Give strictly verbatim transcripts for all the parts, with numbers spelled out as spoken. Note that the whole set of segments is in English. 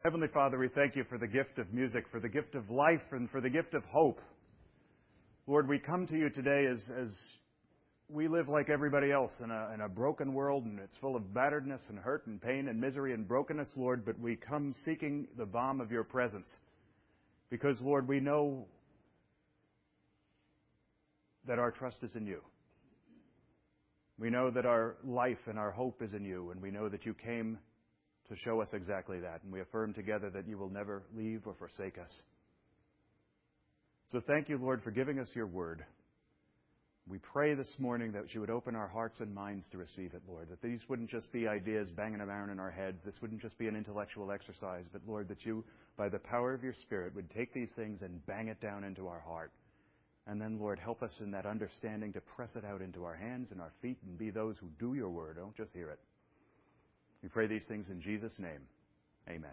Heavenly Father, we thank you for the gift of music, for the gift of life, and for the gift of hope. Lord, we come to you today as, as we live like everybody else in a, in a broken world, and it's full of batteredness and hurt and pain and misery and brokenness, Lord, but we come seeking the balm of your presence. Because, Lord, we know that our trust is in you. We know that our life and our hope is in you, and we know that you came to show us exactly that. And we affirm together that you will never leave or forsake us. So thank you, Lord, for giving us your word. We pray this morning that you would open our hearts and minds to receive it, Lord, that these wouldn't just be ideas banging around in our heads. This wouldn't just be an intellectual exercise, but, Lord, that you, by the power of your Spirit, would take these things and bang it down into our heart. And then, Lord, help us in that understanding to press it out into our hands and our feet and be those who do your word, don't just hear it. We pray these things in Jesus' name. Amen.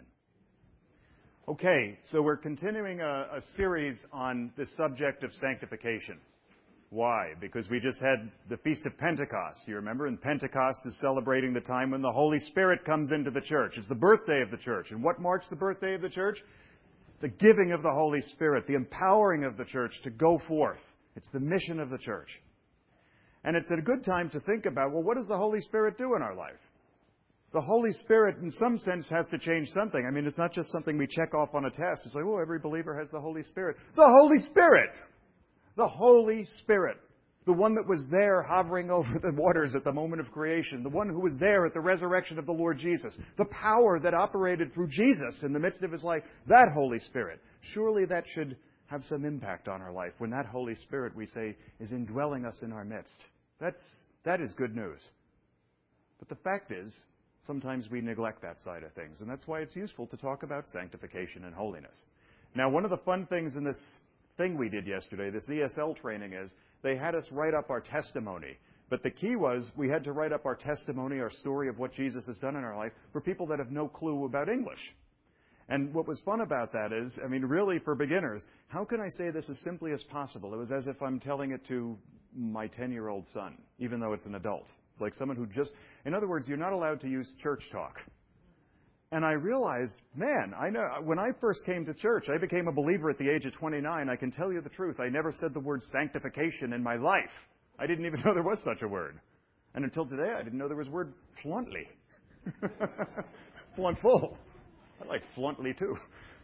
Okay, so we're continuing a, a series on the subject of sanctification. Why? Because we just had the Feast of Pentecost, you remember? And Pentecost is celebrating the time when the Holy Spirit comes into the church. It's the birthday of the church. And what marks the birthday of the church? The giving of the Holy Spirit, the empowering of the church to go forth. It's the mission of the church. And it's a good time to think about, well, what does the Holy Spirit do in our life? The Holy Spirit, in some sense, has to change something. I mean, it's not just something we check off on a test. It's like, oh, every believer has the Holy Spirit. The Holy Spirit! The Holy Spirit. The one that was there hovering over the waters at the moment of creation. The one who was there at the resurrection of the Lord Jesus. The power that operated through Jesus in the midst of his life. That Holy Spirit. Surely that should have some impact on our life when that Holy Spirit, we say, is indwelling us in our midst. That's, that is good news. But the fact is, sometimes we neglect that side of things. And that's why it's useful to talk about sanctification and holiness. Now, one of the fun things in this thing we did yesterday, this E S L training, is they had us write up our testimony. But the key was we had to write up our testimony, our story of what Jesus has done in our life for people that have no clue about English. And what was fun about that is, I mean, really for beginners, how can I say this as simply as possible? It was as if I'm telling it to my ten-year-old son, even though it's an adult. Like someone who just, in other words, you're not allowed to use church talk. And I realized, man, I know when I first came to church, I became a believer at the age of twenty-nine. I can tell you the truth. I never said the word sanctification in my life. I didn't even know there was such a word. And until today, I didn't know there was a word fluntly. Fluntful. I like fluntly too.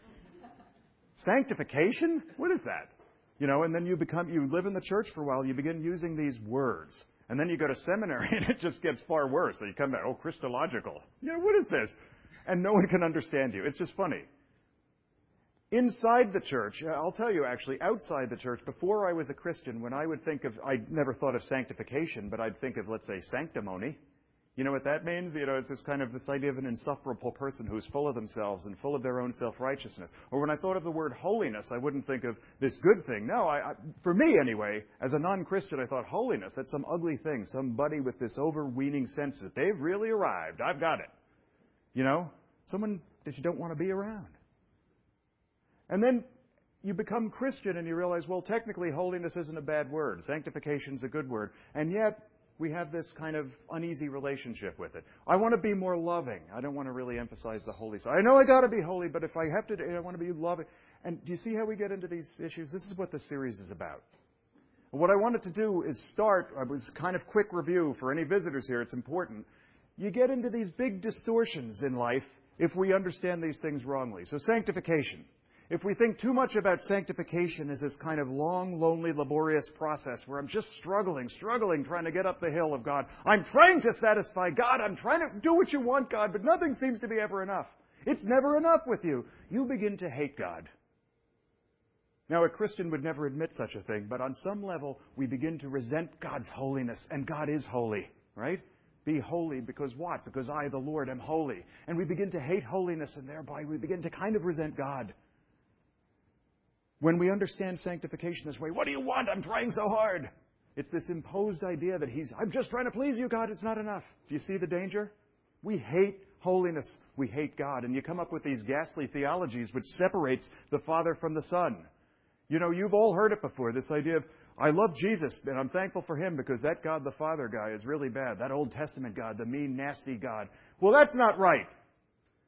Sanctification? What is that? You know, and then you become, you live in the church for a while, you begin using these words. And then you go to seminary and it just gets far worse. So you come back, oh, Christological. You know, what is this? And no one can understand you. It's just funny. Inside the church, I'll tell you actually, outside the church, before I was a Christian, when I would think of, I never thought of sanctification, but I'd think of, let's say, sanctimony. You know what that means? You know, it's this kind of this idea of an insufferable person who's full of themselves and full of their own self-righteousness. Or when I thought of the word holiness, I wouldn't think of this good thing. No, I, I, for me anyway, as a non-Christian, I thought holiness, that's some ugly thing, somebody with this overweening sense that they've really arrived. I've got it. You know, someone that you don't want to be around. And then you become Christian and you realize, well, technically holiness isn't a bad word. Sanctification's a good word. And yet, we have this kind of uneasy relationship with it. I want to be more loving. I don't want to really emphasize the holy side. I know I got to be holy, but if I have to, I want to be loving. And do you see how we get into these issues? This is what this series is about. And what I wanted to do is start, I was kind of quick review for any visitors here, it's important. You get into these big distortions in life if we understand these things wrongly. So sanctification. If we think too much about sanctification as this kind of long, lonely, laborious process where I'm just struggling, struggling, trying to get up the hill of God. I'm trying to satisfy God. I'm trying to do what you want, God, but nothing seems to be ever enough. It's never enough with you. You begin to hate God. Now, a Christian would never admit such a thing, but on some level, we begin to resent God's holiness, and God is holy, right? Be holy because what? Because I, the Lord, am holy. And we begin to hate holiness, and thereby we begin to kind of resent God. When we understand sanctification this way, what do you want? I'm trying so hard. It's this imposed idea that he's, I'm just trying to please you, God. It's not enough. Do you see the danger? We hate holiness. We hate God. And you come up with these ghastly theologies which separates the Father from the Son. You know, you've all heard it before, this idea of, I love Jesus, and I'm thankful for him because that God the Father guy is really bad. That Old Testament God, the mean, nasty God. Well, that's not right.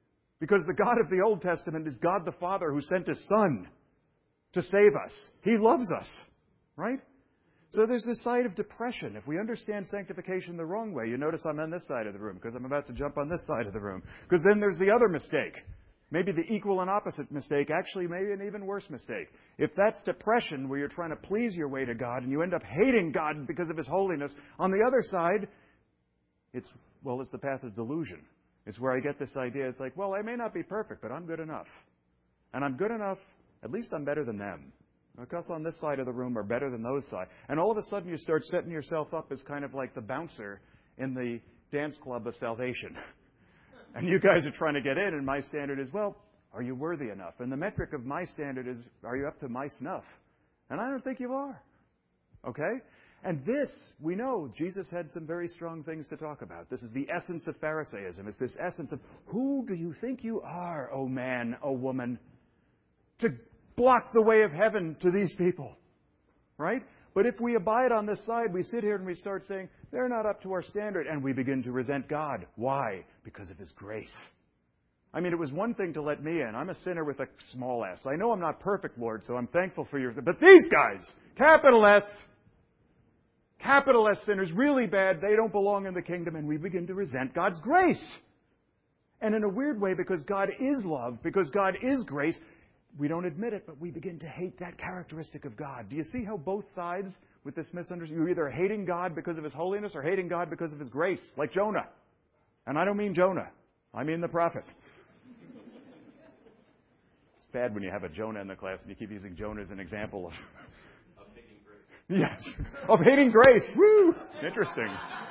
Because the God of the Old Testament is God the Father who sent His Son to save us. He loves us, right? So there's this side of depression. If we understand sanctification the wrong way, you notice I'm on this side of the room because I'm about to jump on this side of the room. Because then there's the other mistake. Maybe the equal and opposite mistake, actually maybe an even worse mistake. If that's depression where you're trying to please your way to God and you end up hating God because of His holiness, on the other side, it's, well, it's the path of delusion. It's where I get this idea. It's like, well, I may not be perfect, but I'm good enough. And I'm good enough, at least I'm better than them. Because on this side of the room are better than those side. And all of a sudden you start setting yourself up as kind of like the bouncer in the dance club of salvation. And you guys are trying to get in, and my standard is, well, are you worthy enough? And the metric of my standard is, are you up to my snuff? And I don't think you are. Okay? And this, we know, Jesus had some very strong things to talk about. This is the essence of Pharisaism. It's this essence of, who do you think you are, O man, O woman, to block the way of heaven to these people? Right? But if we abide on this side, we sit here and we start saying, they're not up to our standard, and we begin to resent God. Why? Because of His grace. I mean, it was one thing to let me in. I'm a sinner with a small s. I know I'm not perfect, Lord, so I'm thankful for your... But these guys, capital S, capital S sinners, really bad, they don't belong in the kingdom, and we begin to resent God's grace. And in a weird way, because God is love, because God is grace, we don't admit it, but we begin to hate that characteristic of God. Do you see how both sides with this misunderstanding, you're either hating God because of His holiness or hating God because of His grace, like Jonah. And I don't mean Jonah. I mean the prophet. It's bad when you have a Jonah in the class and you keep using Jonah as an example of... Of hating grace. Yes. Of hating grace. Woo! Interesting.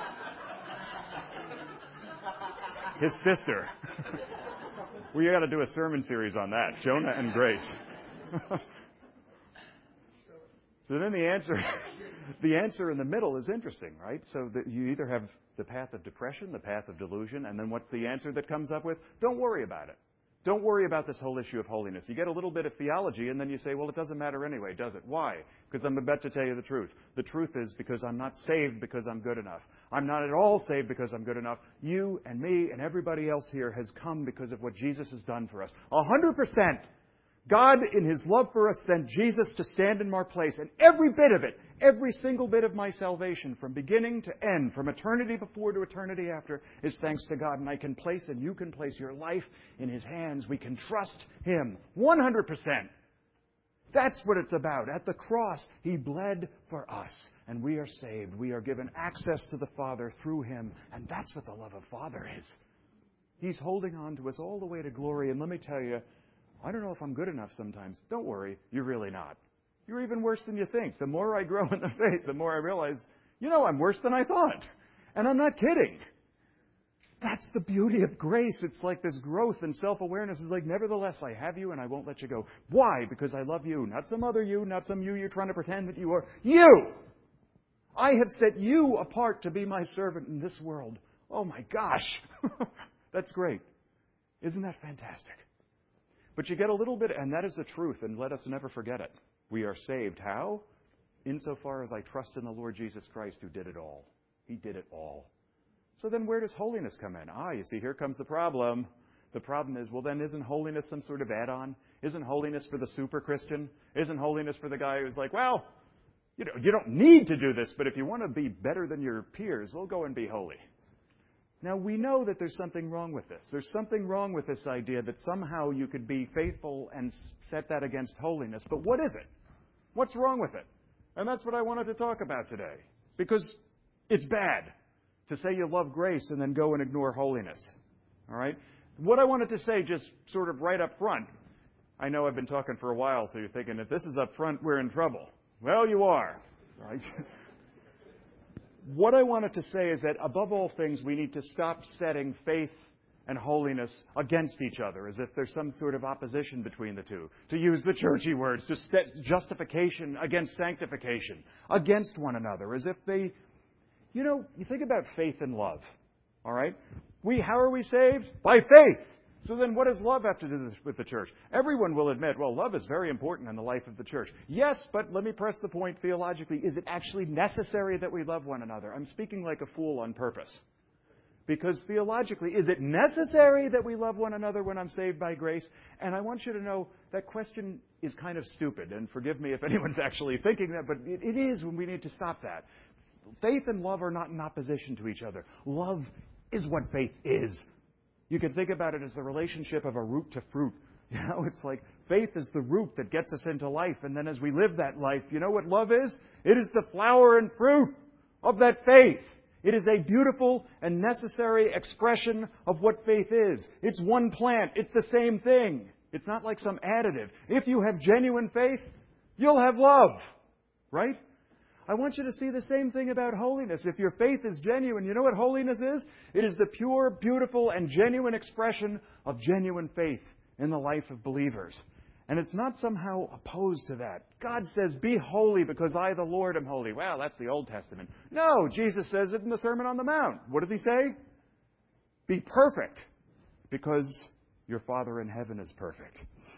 His sister. We got to do a sermon series on that. Jonah and grace. So then the answer, the answer in the middle is interesting, right? So that you either have the path of depression, the path of delusion, and then what's the answer that comes up with? Don't worry about it. Don't worry about this whole issue of holiness. You get a little bit of theology, and then you say, well, it doesn't matter anyway, does it? Why? Because I'm about to tell you the truth. The truth is because I'm not saved because I'm good enough. I'm not at all saved because I'm good enough. You and me and everybody else here has come because of what Jesus has done for us. A hundred percent. God, in His love for us, sent Jesus to stand in our place. And every bit of it, every single bit of my salvation, from beginning to end, from eternity before to eternity after, is thanks to God. And I can place, and you can place your life in His hands. We can trust Him. one hundred percent. That's what it's about. At the cross, He bled for us, and we are saved. We are given access to the Father through Him, and that's what the love of Father is. He's holding on to us all the way to glory, and let me tell you, I don't know if I'm good enough sometimes. Don't worry, you're really not. You're even worse than you think. The more I grow in the faith, the more I realize, you know, I'm worse than I thought. And I'm not kidding. That's the beauty of grace. It's like this growth and self-awareness is like, nevertheless, I have you and I won't let you go. Why? Because I love you. Not some other you, not some you you're trying to pretend that you are. You! I have set you apart to be my servant in this world. Oh my gosh. That's great. Isn't that fantastic? But you get a little bit, and that is the truth, and let us never forget it. We are saved. How? Insofar as I trust in the Lord Jesus Christ who did it all. He did it all. So then where does holiness come in? Ah, you see, here comes the problem. The problem is, well, then isn't holiness some sort of add-on? Isn't holiness for the super Christian? Isn't holiness for the guy who's like, well, you know, you don't need to do this, but if you want to be better than your peers, well, go and be holy. Now, we know that there's something wrong with this. There's something wrong with this idea that somehow you could be faithful and set that against holiness. But what is it? What's wrong with it? And that's what I wanted to talk about today. Because it's bad to say you love grace and then go and ignore holiness. All right? What I wanted to say just sort of right up front, I know I've been talking for a while, so you're thinking, if this is up front, we're in trouble. Well, you are. Right? What I wanted to say is that above all things, we need to stop setting faith and holiness against each other, as if there's some sort of opposition between the two. To use the churchy words, to set justification against sanctification, against one another, as if they, you know, you think about faith and love, all right? We, how are we saved? By faith. So then what does love have to do with the church? Everyone will admit, well, love is very important in the life of the church. Yes, but let me press the point theologically. Is it actually necessary that we love one another? I'm speaking like a fool on purpose. Because theologically, is it necessary that we love one another when I'm saved by grace? And I want you to know that question is kind of stupid. And forgive me if anyone's actually thinking that, but it, it is when we need to stop that. Faith and love are not in opposition to each other. Love is what faith is. You can think about it as the relationship of a root to fruit. You know, it's like faith is the root that gets us into life. And then as we live that life, you know what love is? It is the flower and fruit of that faith. It is a beautiful and necessary expression of what faith is. It's one plant. It's the same thing. It's not like some additive. If you have genuine faith, you'll have love. Right? I want you to see the same thing about holiness. If your faith is genuine, you know what holiness is? It is the pure, beautiful, and genuine expression of genuine faith in the life of believers. And it's not somehow opposed to that. God says, be holy because I, the Lord, am holy. Well, that's the Old Testament. No, Jesus says it in the Sermon on the Mount. What does he say? Be perfect because your Father in heaven is perfect.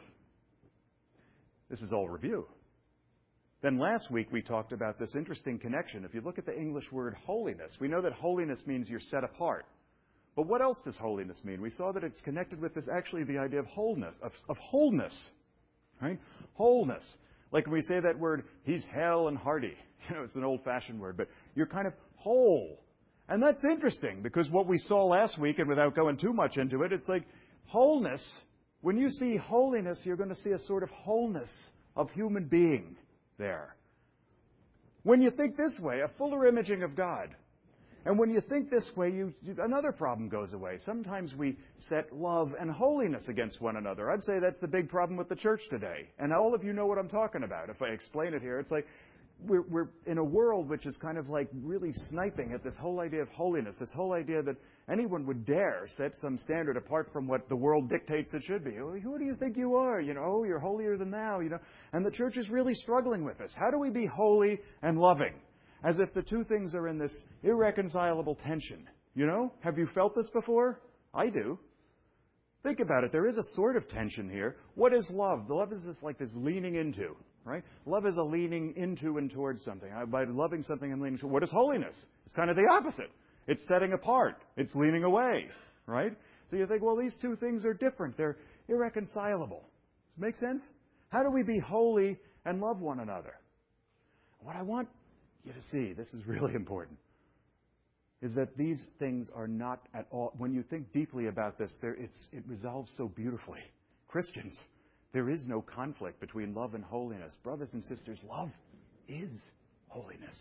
This is all review. Then last week we talked about this interesting connection. If you look at the English word holiness, we know that holiness means you're set apart. But what else does holiness mean? We saw that it's connected with this, actually, the idea of wholeness, of, of wholeness. Right? Wholeness. Like when we say that word, he's hale and hearty. You know, it's an old-fashioned word, but you're kind of whole. And that's interesting because what we saw last week, and without going too much into it, it's like wholeness. When you see holiness, you're going to see a sort of wholeness of human being there. When you think this way, a fuller imaging of God. And when you think this way, you, you, another problem goes away. Sometimes we set love and holiness against one another. I'd say that's the big problem with the church today. And all of you know what I'm talking about. If I explain it here, it's like we're, we're in a world which is kind of like really sniping at this whole idea of holiness, this whole idea that anyone would dare set some standard apart from what the world dictates it should be. Oh, who do you think you are? You know, oh, you're holier than thou. You know, and the church is really struggling with this. How do we be holy and loving? As if the two things are in this irreconcilable tension. You know? Have you felt this before? I do. Think about it. There is a sort of tension here. What is love? Love is just like this leaning into, right? Love is a leaning into and towards something. By loving something and leaning toward. What is holiness? It's kind of the opposite. It's setting apart. It's leaning away, right? So you think, well, these two things are different. They're irreconcilable. Does it make sense? How do we be holy and love one another? What I want you to see, this is really important, is that these things are not at all, when you think deeply about this, there, it's, it resolves so beautifully. Christians, there is no conflict between love and holiness. Brothers and sisters, love is holiness.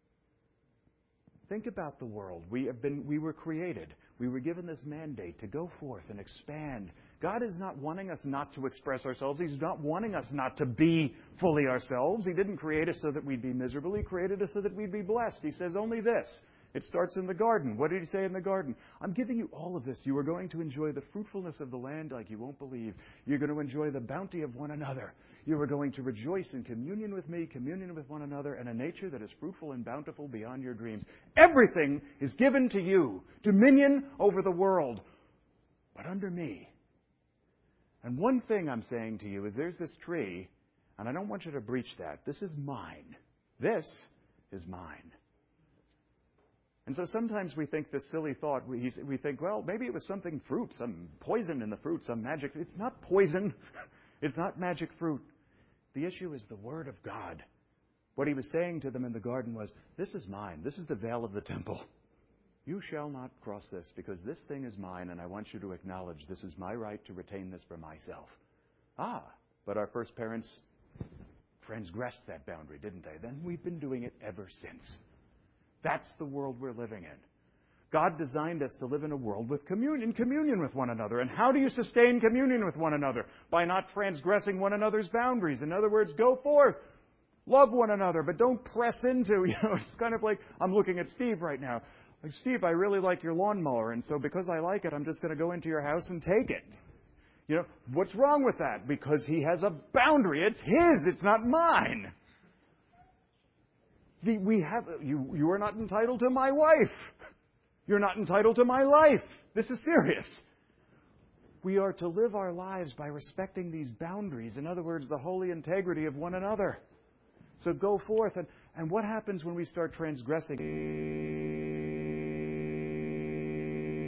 Think about the world. We have been, we were created. We were given this mandate to go forth and expand. God is not wanting us not to express ourselves. He's not wanting us not to be fully ourselves. He didn't create us so that we'd be miserable. He created us so that we'd be blessed. He says only this. It starts in the garden. What did he say in the garden? I'm giving you all of this. You are going to enjoy the fruitfulness of the land like you won't believe. You're going to enjoy the bounty of one another. You are going to rejoice in communion with me, communion with one another, and a nature that is fruitful and bountiful beyond your dreams. Everything is given to you. Dominion over the world, but under me. And one thing I'm saying to you is there's this tree, and I don't want you to breach that. This is mine. This is mine. And so sometimes we think this silly thought, we, we think, well, maybe it was something fruit, some poison in the fruit, some magic. It's not poison. It's not magic fruit. The issue is the Word of God. What he was saying to them in the garden was, this is mine. This is the veil of the temple. You shall not cross this because this thing is mine, and I want you to acknowledge this is my right to retain this for myself. Ah, but our first parents transgressed that boundary, didn't they? Then we've been doing it ever since. That's the world we're living in. God designed us to live in a world with communion, communion with one another. And how do you sustain communion with one another? By not transgressing one another's boundaries. In other words, go forth. Love one another, but don't press into, you know, it's kind of like, I'm looking at Steve right now. Like, Steve, I really like your lawnmower, and so because I like it, I'm just going to go into your house and take it. You know, what's wrong with that? Because he has a boundary. It's his. It's not mine. The, we have, you, you are not entitled to my wife. You're not entitled to my life. This is serious. We are to live our lives by respecting these boundaries. In other words, the holy integrity of one another. So go forth. And, and what happens when we start transgressing?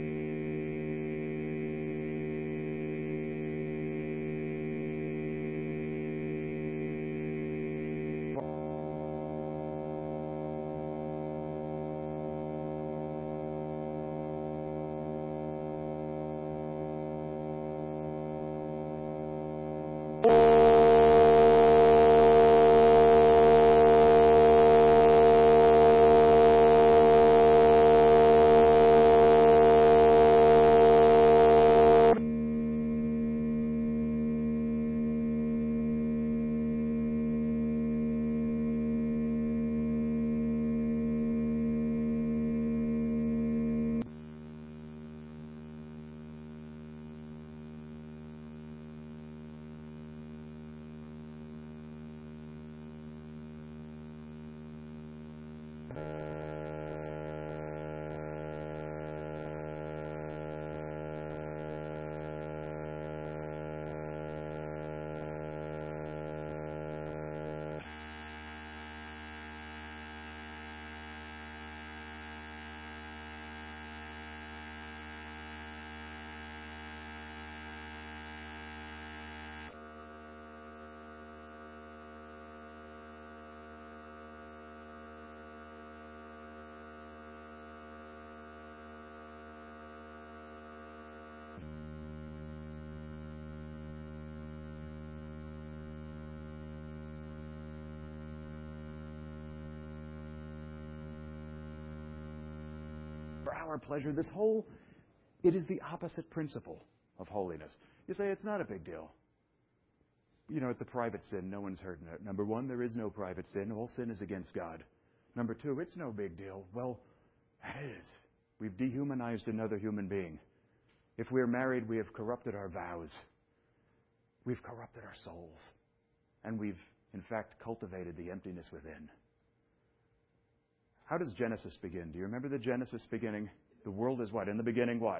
power, pleasure. This whole, it is the opposite principle of holiness. You say, it's not a big deal. You know, it's a private sin. No one's hurting it. Number one, there is no private sin. All sin is against God. Number two, it's no big deal. Well, it is. We've dehumanized another human being. If we're married, we have corrupted our vows. We've corrupted our souls. And we've, in fact, cultivated the emptiness within. How does Genesis begin? Do you remember the Genesis beginning? The world is what? In the beginning, what?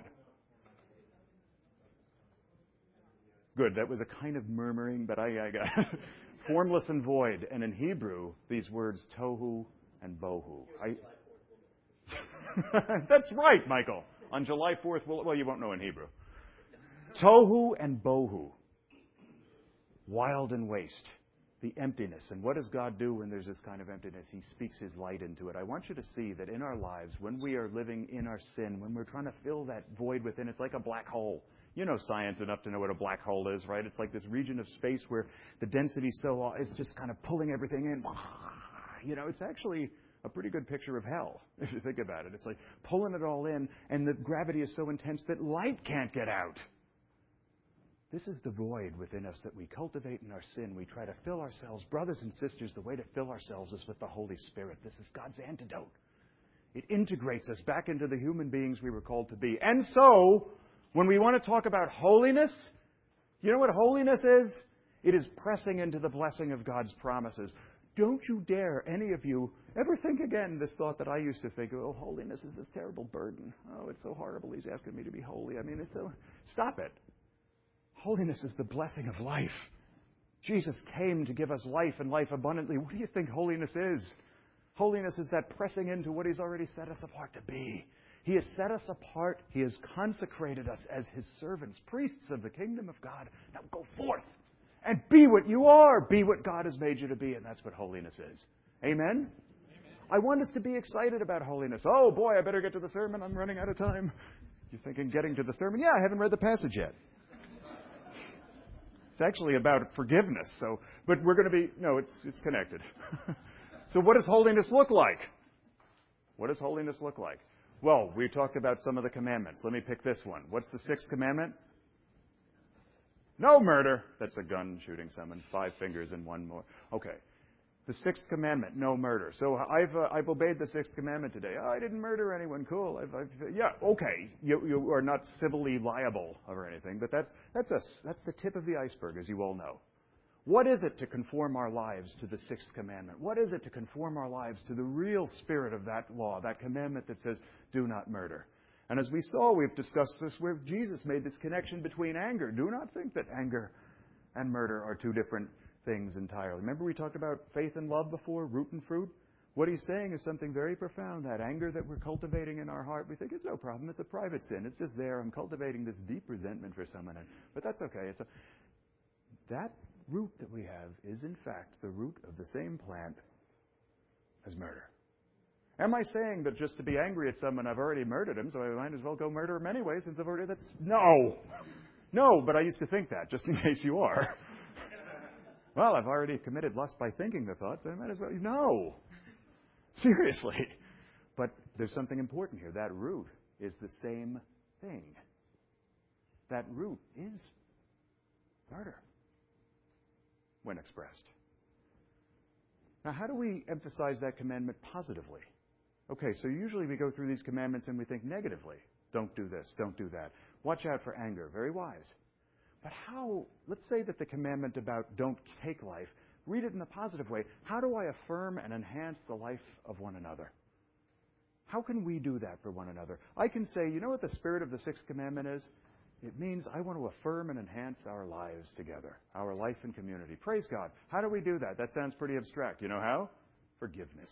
Good. That was a kind of murmuring, but I, I got formless and void. And in Hebrew, these words tohu and bohu. I, That's right, Michael. On July fourth, well, well, you won't know in Hebrew. Tohu and bohu. Wild and waste. The emptiness. And what does God do when there's this kind of emptiness? He speaks His light into it. I want you to see that in our lives, when we are living in our sin, when we're trying to fill that void within, it's like a black hole. You know science enough to know what a black hole is, right? It's like this region of space where the density so is just kind of pulling everything in. You know, it's actually a pretty good picture of hell, if you think about it. It's like pulling it all in, and the gravity is so intense that light can't get out. This is the void within us that we cultivate in our sin. We try to fill ourselves. Brothers and sisters, the way to fill ourselves is with the Holy Spirit. This is God's antidote. It integrates us back into the human beings we were called to be. And so, when we want to talk about holiness, you know what holiness is? It is pressing into the blessing of God's promises. Don't you dare, any of you, ever think again this thought that I used to think, oh, holiness is this terrible burden. Oh, it's so horrible. He's asking me to be holy. I mean, it's so... Stop it. Holiness is the blessing of life. Jesus came to give us life and life abundantly. What do you think holiness is? Holiness is that pressing into what He's already set us apart to be. He has set us apart. He has consecrated us as His servants, priests of the kingdom of God. Now go forth and be what you are. Be what God has made you to be, and that's what holiness is. Amen? Amen. I want us to be excited about holiness. Oh, boy, I better get to the sermon. I'm running out of time. You're thinking getting to the sermon? Yeah, I haven't read the passage yet. It's actually about forgiveness. So, but we're going to be, no, it's it's connected. So what does holiness look like? What does holiness look like? Well, we talked about some of the commandments. Let me pick this one. What's the sixth commandment? No murder. That's a gun shooting someone. Five fingers and one more. Okay. The sixth commandment, no murder. So I've uh, I've obeyed the sixth commandment today. Oh, I didn't murder anyone. Cool. I've, I've, yeah, okay. You you are not civilly liable or anything, but that's that's a that's the tip of the iceberg, as you all know. What is it to conform our lives to the sixth commandment? What is it to conform our lives to the real spirit of that law, that commandment that says, do not murder? And as we saw, we've discussed this where Jesus made this connection between anger. Do not think that anger and murder are two different things entirely. Remember we talked about faith and love before, root and fruit? What He's saying is something very profound. That anger that we're cultivating in our heart, we think it's no problem. It's a private sin. It's just there. I'm cultivating this deep resentment for someone. But that's okay. It's a, that root that we have is, in fact, the root of the same plant as murder. Am I saying that just to be angry at someone, I've already murdered him, so I might as well go murder him anyway since I've already... That's No! No, but I used to think that, just in case you are. Well, I've already committed lust by thinking the thoughts, so I might as well... No! Seriously. But there's something important here. That root is the same thing. That root is murder when expressed. Now, how do we emphasize that commandment positively? Okay, so usually we go through these commandments and we think negatively. Don't do this, don't do that. Watch out for anger. Very wise. But how, let's say that the commandment about don't take life, read it in a positive way. How do I affirm and enhance the life of one another? How can we do that for one another? I can say, you know what the spirit of the sixth commandment is? It means I want to affirm and enhance our lives together, our life and community. Praise God. How do we do that? That sounds pretty abstract. You know how? Forgiveness.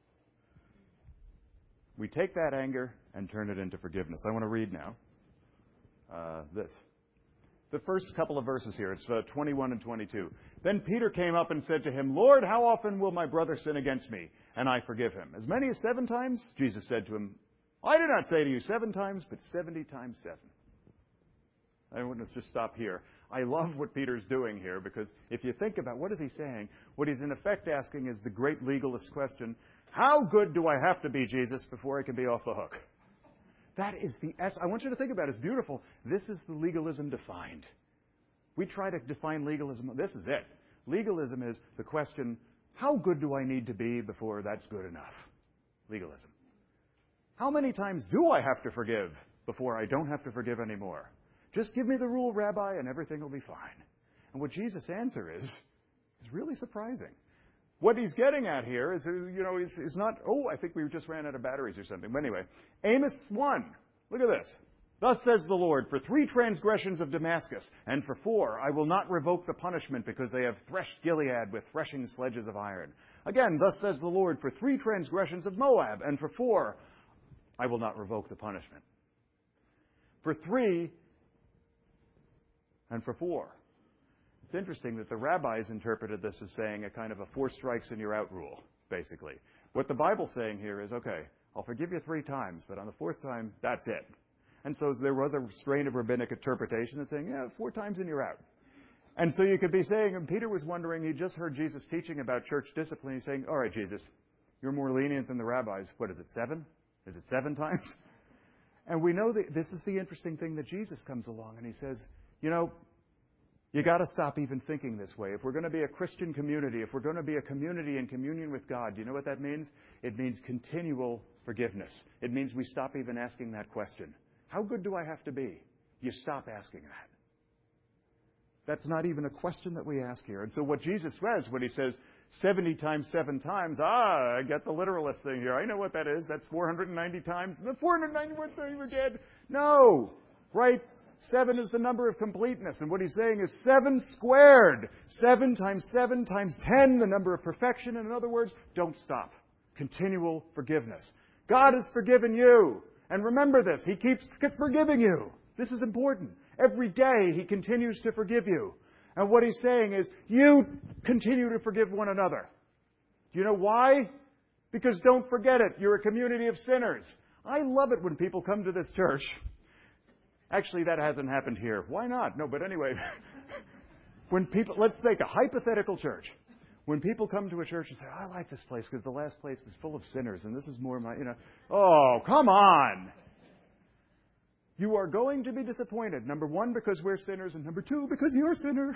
We take that anger and turn it into forgiveness. I want to read now uh, this. The first couple of verses here. It's uh, twenty-one and twenty-two. Then Peter came up and said to him, Lord, how often will my brother sin against me, and I forgive him? As many as seven times? Jesus said to him, I do not say to you seven times, but seventy times seven. I want to just stop here. I love what Peter's doing here, because if you think about what is he saying, what he's in effect asking is the great legalist question, how good do I have to be, Jesus, before I can be off the hook? That is the S. I want you to think about it. It's beautiful. This is the legalism defined. We try to define legalism. This is it. Legalism is the question, how good do I need to be before that's good enough? Legalism. How many times do I have to forgive before I don't have to forgive anymore? Just give me the rule, Rabbi, and everything will be fine. And what Jesus' answer is, is really surprising. What he's getting at here is, you know, is, is not, oh, I think we just ran out of batteries or something. But anyway, Amos one. Look at this. Thus says the Lord, for three transgressions of Damascus, and for four, I will not revoke the punishment because they have threshed Gilead with threshing sledges of iron. Again, thus says the Lord, for three transgressions of Moab, and for four, I will not revoke the punishment. For three, and for four. It's interesting that the rabbis interpreted this as saying a kind of a four strikes and you're out rule, basically. What the Bible's saying here is, okay, I'll forgive you three times, but on the fourth time, that's it. And so there was a strain of rabbinic interpretation that's saying, yeah, four times and you're out. And so you could be saying, and Peter was wondering, he just heard Jesus teaching about church discipline. He's saying, all right, Jesus, you're more lenient than the rabbis. What is it, seven? Is it seven times? And we know that this is the interesting thing that Jesus comes along and he says, you know, you got to stop even thinking this way. If we're going to be a Christian community, if we're going to be a community in communion with God, do you know what that means? It means continual forgiveness. It means we stop even asking that question. How good do I have to be? You stop asking that. That's not even a question that we ask here. And so what Jesus says when he says seventy times seven times, ah, I get the literalist thing here. I know what that is. That's four hundred ninety times. The four hundred ninety-one times we're dead. No. Right? Seven is the number of completeness. And what he's saying is seven squared. Seven times seven times ten, the number of perfection. And in other words, don't stop. Continual forgiveness. God has forgiven you. And remember this, He keeps forgiving you. This is important. Every day He continues to forgive you. And what He's saying is, you continue to forgive one another. Do you know why? Because don't forget it, you're a community of sinners. I love it when people come to this church. Actually, that hasn't happened here. Why not? No, but anyway, when people, let's take a hypothetical church. When people come to a church and say, I like this place because the last place was full of sinners and this is more my, you know, oh, come on. You are going to be disappointed. Number one, because we're sinners, and number two, because you're a sinner.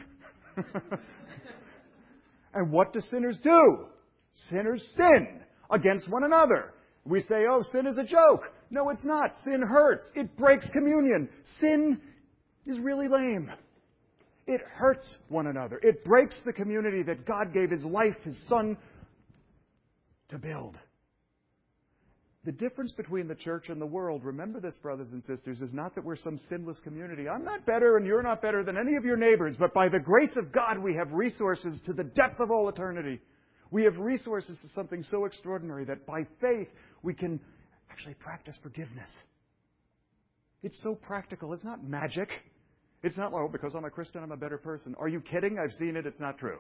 And what do sinners do? Sinners sin against one another. We say, oh, sin is a joke. No, it's not. Sin hurts. It breaks communion. Sin is really lame. It hurts one another. It breaks the community that God gave His life, His Son, to build. The difference between the church and the world, remember this, brothers and sisters, is not that we're some sinless community. I'm not better and you're not better than any of your neighbors, but by the grace of God, we have resources to the depth of all eternity. We have resources to something so extraordinary that by faith, we can actually practice forgiveness. It's so practical. It's not magic. It's not, well, because I'm a Christian, I'm a better person. Are you kidding? I've seen it. It's not true.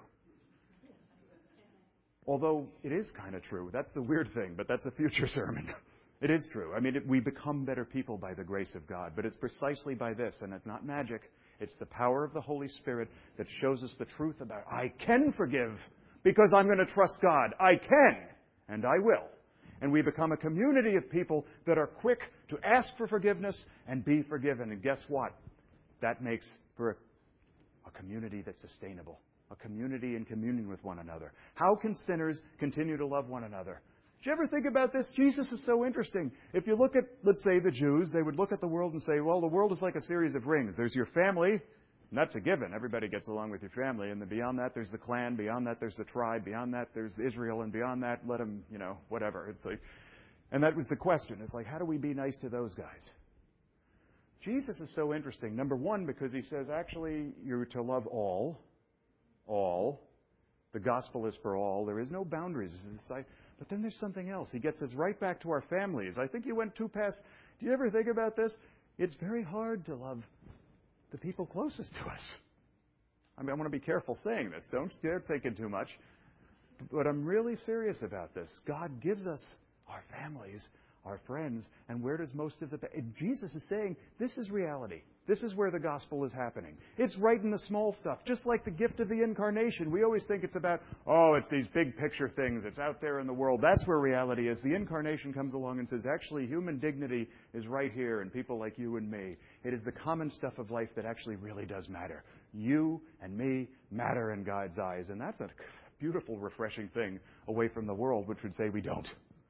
Although it is kind of true. That's the weird thing, but that's a future sermon. It is true. I mean, it, we become better people by the grace of God. But it's precisely by this, and it's not magic. It's the power of the Holy Spirit that shows us the truth about, I can forgive because I'm going to trust God. I can, and I will. And we become a community of people that are quick to ask for forgiveness and be forgiven. And guess what? That makes for a, a community that's sustainable, a community in communion with one another. How can sinners continue to love one another? Did you ever think about this? Jesus is so interesting. If you look at, let's say, the Jews, they would look at the world and say, well, the world is like a series of rings. There's your family, and that's a given. Everybody gets along with your family. And then beyond that, there's the clan. Beyond that, there's the tribe. Beyond that, there's Israel. And beyond that, let them, you know, whatever. It's like, and that was the question. It's like, how do we be nice to those guys? Jesus is so interesting. Number one, because He says, actually, you're to love all. All. The gospel is for all. There is no boundaries. But then there's something else. He gets us right back to our families. I think you went too past. Do you ever think about this? It's very hard to love the people closest to us. I mean, I want to be careful saying this. Don't start thinking too much. But I'm really serious about this. God gives us our families, our friends, and where does most of the... Jesus is saying, this is reality. This is where the gospel is happening. It's right in the small stuff, just like the gift of the incarnation. We always think it's about, oh, it's these big picture things. It's out there in the world. That's where reality is. The incarnation comes along and says, actually, human dignity is right here in people like you and me. It is the common stuff of life that actually really does matter. You and me matter in God's eyes. And that's a beautiful, refreshing thing away from the world, which would say we don't.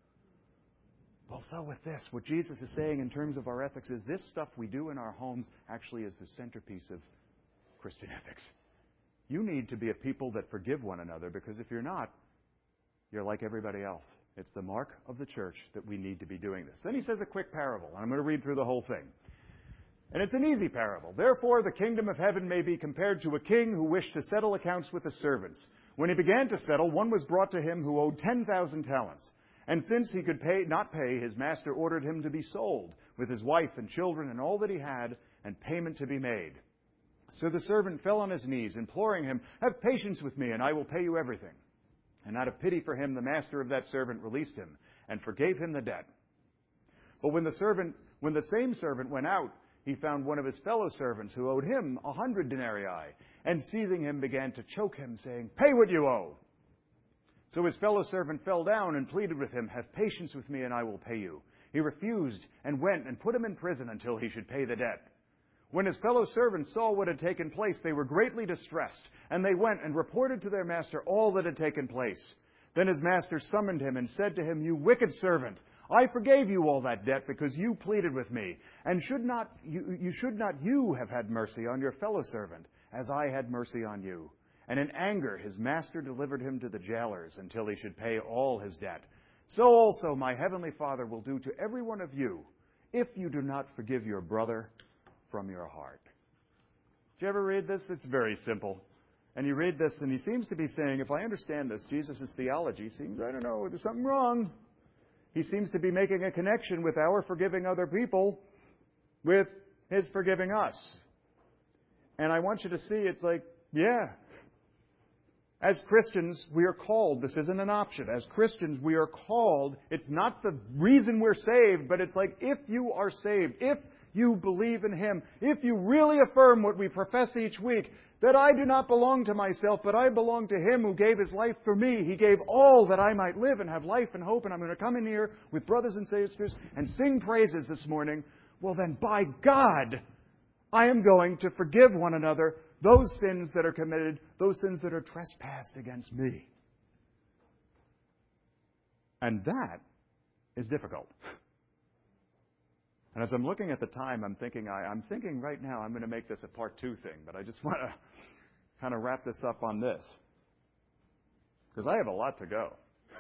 Well, so with this, what Jesus is saying in terms of our ethics is this stuff we do in our homes actually is the centerpiece of Christian ethics. You need to be a people that forgive one another, because if you're not, you're like everybody else. It's the mark of the church that we need to be doing this. Then he says a quick parable, and I'm going to read through the whole thing. And it's an easy parable. Therefore, the kingdom of heaven may be compared to a king who wished to settle accounts with his servants. When he began to settle, one was brought to him who owed ten thousand talents. And since he could pay, not pay, his master ordered him to be sold, with his wife and children and all that he had, and payment to be made. So the servant fell on his knees, imploring him, "Have patience with me, and I will pay you everything." And out of pity for him, the master of that servant released him, and forgave him the debt. But when the servant, when the same servant went out, he found one of his fellow servants who owed him a hundred denarii, and seizing him began to choke him, saying, "Pay what you owe." So his fellow servant fell down and pleaded with him, "Have patience with me, and I will pay you." He refused and went and put him in prison until he should pay the debt. When his fellow servants saw what had taken place, they were greatly distressed, and they went and reported to their master all that had taken place. Then his master summoned him and said to him, "You wicked servant, I forgave you all that debt because you pleaded with me. And should not you, you should not you have had mercy on your fellow servant, as I had mercy on you?" And in anger his master delivered him to the jailers until he should pay all his debt. So also my heavenly Father will do to every one of you, if you do not forgive your brother from your heart. Did you ever read this? It's very simple. And you read this, and he seems to be saying, if I understand this, Jesus' theology seems, I don't know, there's something wrong. He seems to be making a connection with our forgiving other people with his forgiving us. And I want you to see, it's like, yeah. As Christians, we are called. This isn't an option. As Christians, we are called. It's not the reason we're saved, but it's like if you are saved, if you believe in Him, if you really affirm what we profess each week, that I do not belong to myself, but I belong to Him who gave His life for me. He gave all that I might live and have life and hope, and I'm going to come in here with brothers and sisters and sing praises this morning. Well then, by God, I am going to forgive one another those sins that are committed, those sins that are trespassed against me. And that is difficult. And as I'm looking at the time, I'm thinking, I, I'm thinking right now I'm going to make this a part two thing, but I just want to kind of wrap this up on this. Because I have a lot to go.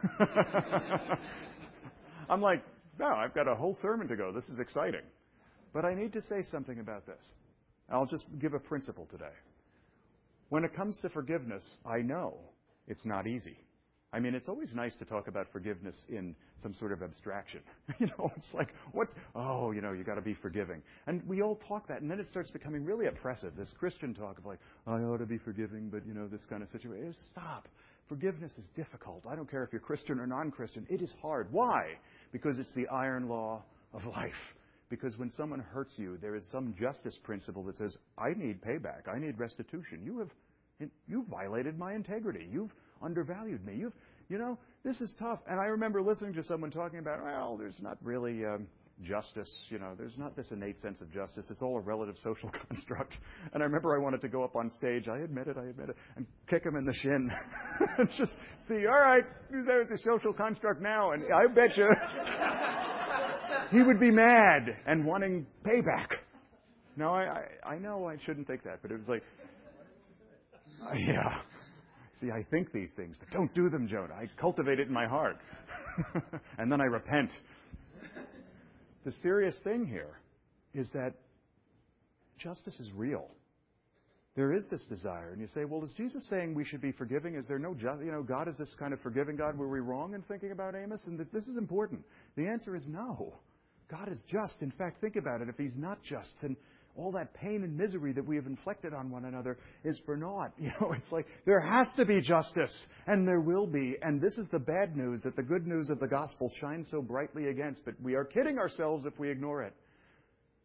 I'm like, no, I've got a whole sermon to go. This is exciting. But I need to say something about this. I'll just give a principle today. When it comes to forgiveness, I know it's not easy. I mean, it's always nice to talk about forgiveness in some sort of abstraction. You know, it's like, what's, oh, you know, you got to be forgiving. And we all talk that, and then it starts becoming really oppressive, this Christian talk of like, I ought to be forgiving, but, you know, this kind of situation. Stop. Forgiveness is difficult. I don't care if you're Christian or non-Christian. It is hard. Why? Because it's the iron law of life. Because when someone hurts you, there is some justice principle that says, I need payback. I need restitution. You have, you've violated my integrity. You've undervalued me. You've, you know, this is tough. And I remember listening to someone talking about, well, there's not really um, justice. You know, there's not this innate sense of justice. It's all a relative social construct. And I remember I wanted to go up on stage. I admit it. I admit it. And kick him in the shin. And just see, all right, there's a social construct now. And I bet you he would be mad and wanting payback. No, I, I, I know I shouldn't think that, but it was like, uh, yeah. See, I think these things, but don't do them, Jonah. I cultivate it in my heart. And then I repent. The serious thing here is that justice is real. There is this desire. And you say, well, is Jesus saying we should be forgiving? Is there no justice? You know, God is this kind of forgiving God. Were we wrong in thinking about Amos? And this is important. The answer is no. God is just. In fact, think about it. If He's not just, then all that pain and misery that we have inflicted on one another is for naught. You know, it's like there has to be justice, and there will be. And this is the bad news that the good news of the gospel shines so brightly against. But we are kidding ourselves if we ignore it.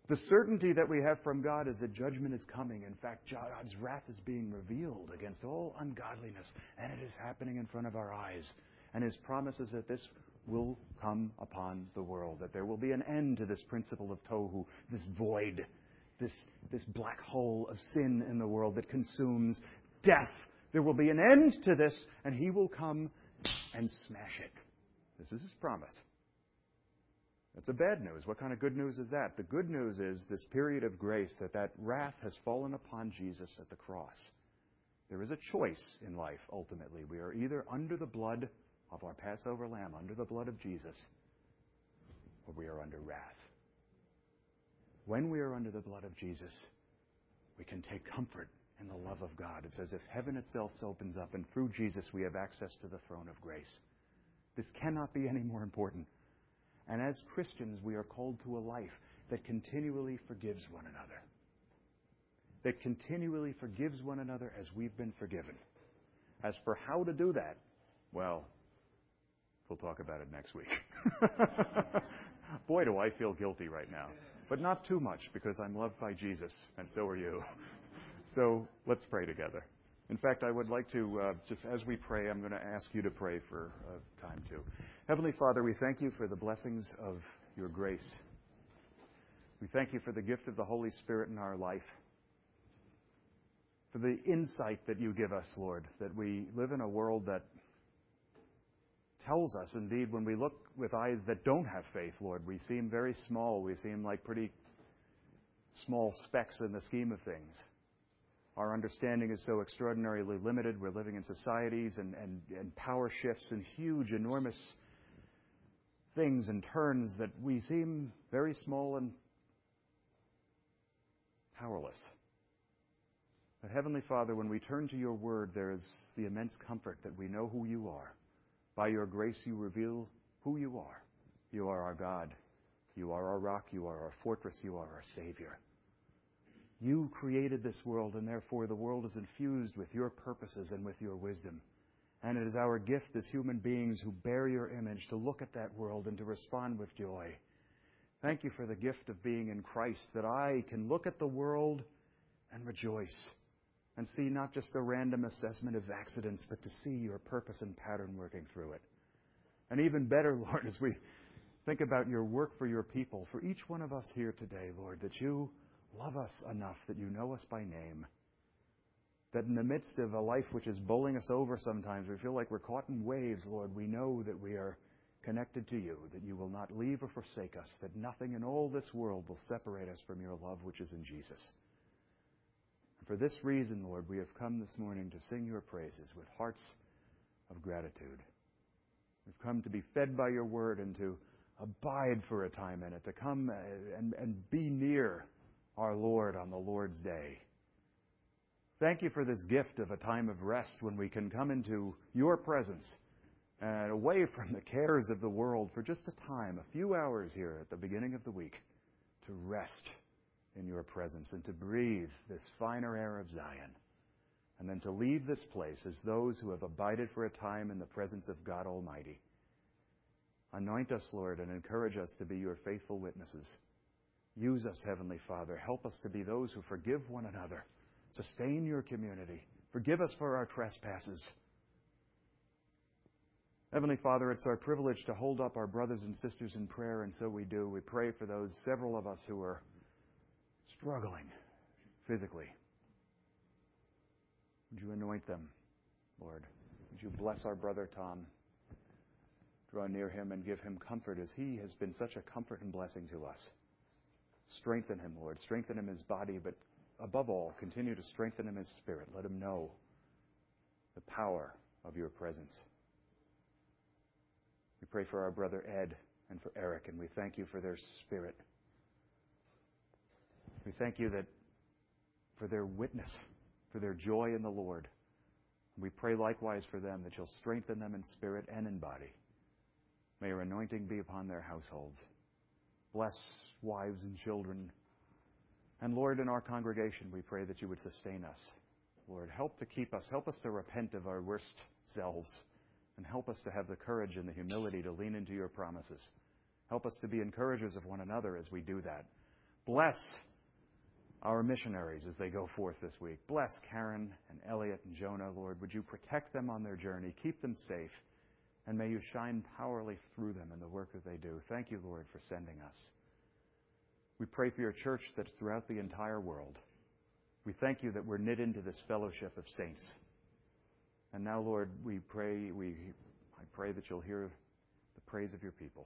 The certainty that we have from God is that judgment is coming. In fact, God's wrath is being revealed against all ungodliness, and it is happening in front of our eyes. And His promise is that this will come upon the world, that there will be an end to this principle of tohu, this void, this, this black hole of sin in the world that consumes death. There will be an end to this, and He will come and smash it. This is His promise. That's a bad news. What kind of good news is that? The good news is this period of grace, that that wrath has fallen upon Jesus at the cross. There is a choice in life, ultimately. We are either under the blood of our Passover lamb, under the blood of Jesus, or we are under wrath. When we are under the blood of Jesus, we can take comfort in the love of God. It's as if heaven itself opens up, and through Jesus we have access to the throne of grace. This cannot be any more important. And as Christians, we are called to a life that continually forgives one another. That continually forgives one another as we've been forgiven. As for how to do that, well, we'll talk about it next week. Boy, do I feel guilty right now. But not too much, because I'm loved by Jesus, and so are you. So let's pray together. In fact, I would like to, uh, just as we pray, I'm going to ask you to pray for uh, time too. Heavenly Father, we thank you for the blessings of your grace. We thank you for the gift of the Holy Spirit in our life. For the insight that you give us, Lord, that we live in a world that tells us, indeed, when we look with eyes that don't have faith, Lord, we seem very small. We seem like pretty small specks in the scheme of things. Our understanding is so extraordinarily limited. We're living in societies and, and, and power shifts and huge, enormous things and turns that we seem very small and powerless. But Heavenly Father, when we turn to your word, there is the immense comfort that we know who you are. By your grace, you reveal who you are. You are our God. You are our rock. You are our fortress. You are our Savior. You created this world, and therefore the world is infused with your purposes and with your wisdom. And it is our gift as human beings who bear your image to look at that world and to respond with joy. Thank you for the gift of being in Christ, that I can look at the world and rejoice and see not just a random assessment of accidents, but to see your purpose and pattern working through it. And even better, Lord, as we think about your work for your people, for each one of us here today, Lord, that you love us enough that you know us by name. That in the midst of a life which is bowling us over sometimes, we feel like we're caught in waves, Lord, we know that we are connected to you, that you will not leave or forsake us, that nothing in all this world will separate us from your love which is in Jesus. And for this reason, Lord, we have come this morning to sing your praises with hearts of gratitude. We've come to be fed by your word and to abide for a time in it, to come and, and be near our Lord on the Lord's day. Thank you for this gift of a time of rest when we can come into your presence and away from the cares of the world for just a time, a few hours here at the beginning of the week, to rest in your presence and to breathe this finer air of Zion, and then to leave this place as those who have abided for a time in the presence of God Almighty. Anoint us, Lord, and encourage us to be your faithful witnesses. Use us, Heavenly Father. Help us to be those who forgive one another. Sustain your community. Forgive us for our trespasses. Heavenly Father, it's our privilege to hold up our brothers and sisters in prayer, and so we do. We pray for those, several of us, who are struggling physically. Would you anoint them, Lord? Would you bless our brother Tom? Draw near him and give him comfort, as he has been such a comfort and blessing to us. Strengthen him, Lord. Strengthen him in his body, but above all, continue to strengthen him in his spirit. Let him know the power of your presence. We pray for our brother Ed and for Eric, and we thank you for their spirit. We thank you that for their witness, for their joy in the Lord. We pray likewise for them that you'll strengthen them in spirit and in body. May your anointing be upon their households. Bless wives and children. And Lord, in our congregation, we pray that you would sustain us. Lord, help to keep us. Help us to repent of our worst selves. And help us to have the courage and the humility to lean into your promises. Help us to be encouragers of one another as we do that. Bless our missionaries as they go forth this week. Bless Karen and Elliot and Jonah, Lord. Would you protect them on their journey, keep them safe, and may you shine powerfully through them in the work that they do. Thank you, Lord, for sending us. We pray for your church that's throughout the entire world. We thank you that we're knit into this fellowship of saints. And now, Lord, we pray, we, I pray that you'll hear the praise of your people.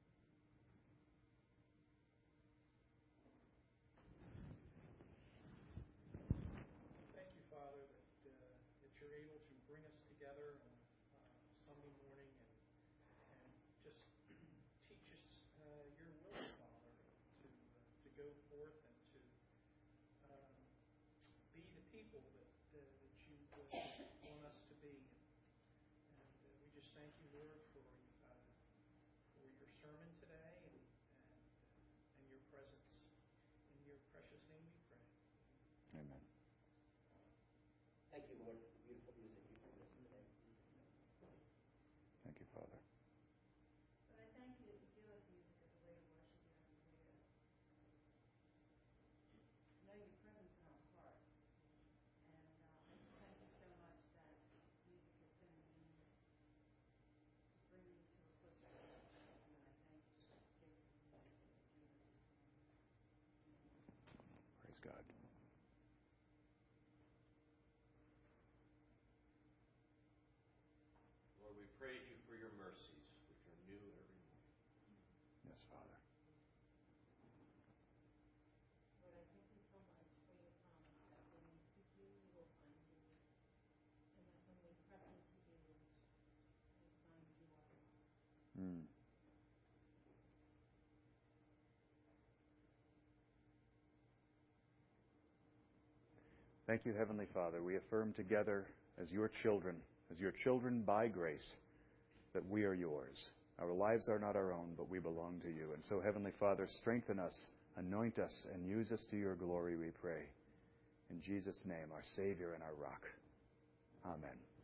Thank you, Father, that, uh, that you're able to bring us together on uh, Sunday morning and, and just teach us uh, your will, Father, to uh, to go forth and to um, be the people that uh, that you uh, want us to be. And uh, we just thank you, Lord, for uh, for your sermon today and and, uh, and your presence. In your precious name we pray. Amen. Thank you, Lord, for the beautiful music you've given us today. Thank you, Father. But I thank you that you give us music as a way to worship you and as a way to know your presence in our hearts. And uh, I just thank you so much that music has been a means to bring me to a closer relationship with you. And I thank you for the gift of music that you've given us this morning. Praise God. Lord, we praise you for your mercies, which are new every morning. Yes, Father. Lord, I thank you so much for your promise that when we seek you, we will find you. And that when we press into you, we find you are. Mm. Thank you, Heavenly Father. We affirm together as your children, as your children by grace, that we are yours. Our lives are not our own, but we belong to you. And so, Heavenly Father, strengthen us, anoint us, and use us to your glory, we pray. In Jesus' name, our Savior and our rock. Amen.